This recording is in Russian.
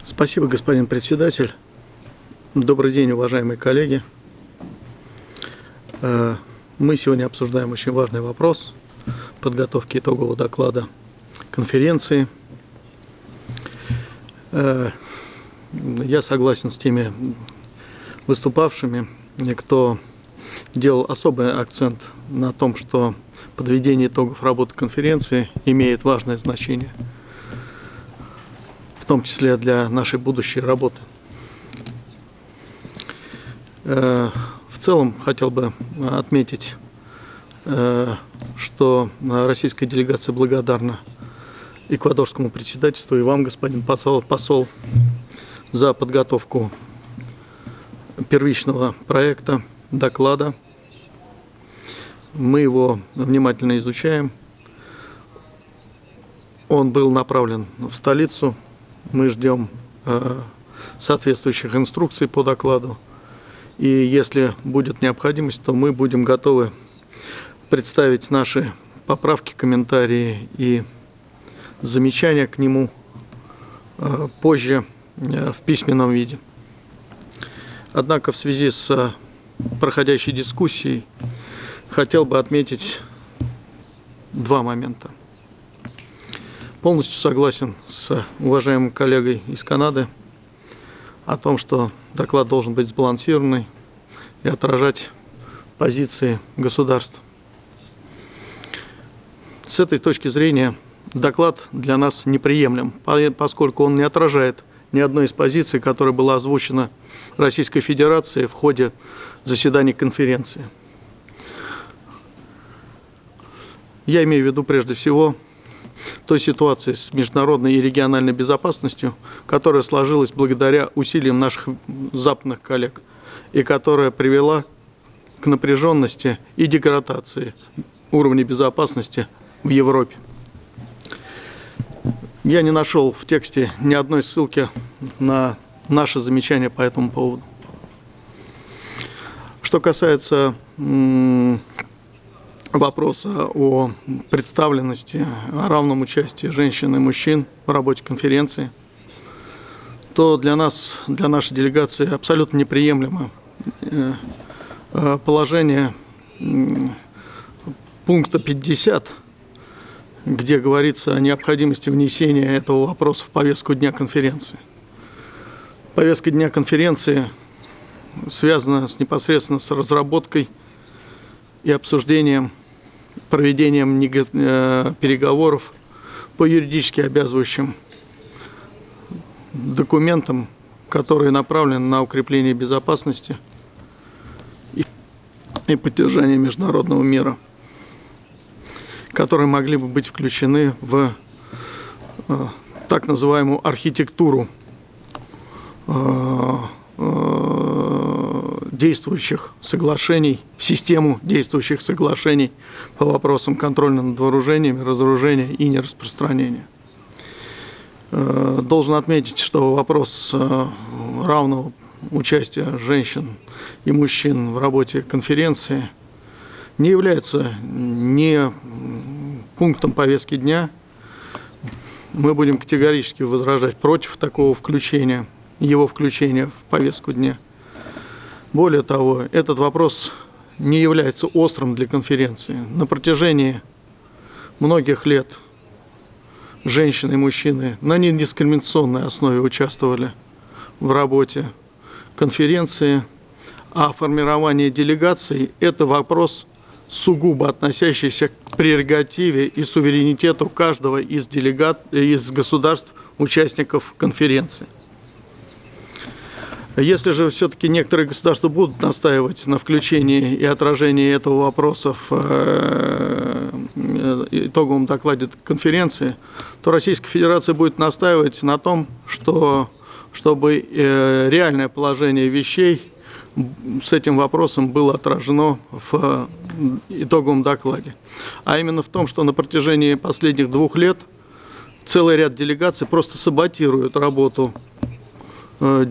Спасибо, господин председатель. Добрый день, уважаемые коллеги. Мы сегодня обсуждаем очень важный вопрос подготовки итогового доклада конференции. Я согласен с теми выступавшими, кто делал особый акцент на том, что подведение итогов работы конференции имеет важное значение, в том числе для нашей будущей работы. В целом хотел бы отметить, что российская делегация благодарна эквадорскому председательству и вам, господин посол, за подготовку первичного проекта доклада. Мы его внимательно изучаем. Он был направлен в столицу. Мы ждем соответствующих инструкций по докладу. И если будет необходимость, то мы будем готовы представить наши поправки, комментарии и замечания к нему позже в письменном виде. Однако в связи с проходящей дискуссией хотел бы отметить два момента. Полностью согласен с уважаемым коллегой из Канады о том, что доклад должен быть сбалансированный и отражать позиции государств. С этой точки зрения доклад для нас неприемлем, поскольку он не отражает ни одной из позиций, которая была озвучена Российской Федерацией в ходе заседаний конференции. Я имею в виду прежде всего той ситуации с международной и региональной безопасностью, которая сложилась благодаря усилиям наших западных коллег и которая привела к напряженности и деградации уровня безопасности в Европе. Я не нашел в тексте ни одной ссылки на наши замечания по этому поводу. Что касается вопроса о представленности, о равном участии женщин и мужчин в работе конференции, то для нас, для нашей делегации абсолютно неприемлемо положение пункта 50, где говорится о необходимости внесения этого вопроса в повестку дня конференции. Повестка дня конференции связана непосредственно с разработкой и обсуждением, проведением переговоров по юридически обязывающим документам, которые направлены на укрепление безопасности и поддержание международного мира, которые могли бы быть включены в так называемую архитектуру действующих соглашений, в систему действующих соглашений по вопросам контроля над вооружениями, разоружения и нераспространения. Должен отметить, что вопрос равного участия женщин и мужчин в работе конференции не является ни пунктом повестки дня. Мы будем категорически возражать против такого включения, его включения в повестку дня. Более того, этот вопрос не является острым для конференции. На протяжении многих лет женщины и мужчины на недискриминационной основе участвовали в работе конференции, а формирование делегаций – это вопрос, сугубо относящийся к прерогативе и суверенитету каждого из государств, участников конференции. Если же все-таки некоторые государства будут настаивать на включении и отражении этого вопроса в итоговом докладе конференции, то Российская Федерация будет настаивать на том, чтобы реальное положение вещей с этим вопросом было отражено в итоговом докладе. А именно в том, что на протяжении последних 2 лет целый ряд делегаций просто саботируют работу